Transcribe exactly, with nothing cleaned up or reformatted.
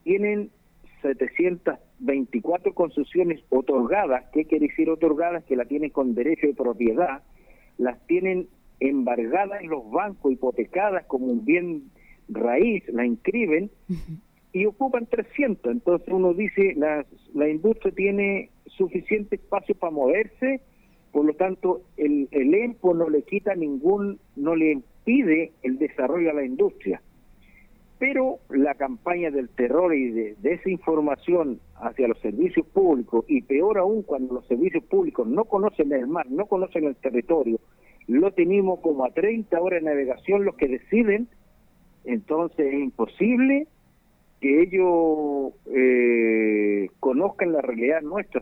tienen setecientas veinticuatro concesiones otorgadas. ¿Qué quiere decir otorgadas? Que la tienen con derecho de propiedad, las tienen embargadas en los bancos, hipotecadas como un bien raíz, la inscriben uh-huh. y ocupan trescientas. Entonces uno dice, la, la industria tiene suficiente espacio para moverse, por lo tanto el, el E M P O no le quita ningún, no le impide el desarrollo a la industria. Pero la campaña del terror y de desinformación hacia los servicios públicos, y peor aún cuando los servicios públicos no conocen el mar, no conocen el territorio, lo tenemos como a treinta horas de navegación los que deciden, entonces es imposible que ellos eh, conozcan la realidad nuestra.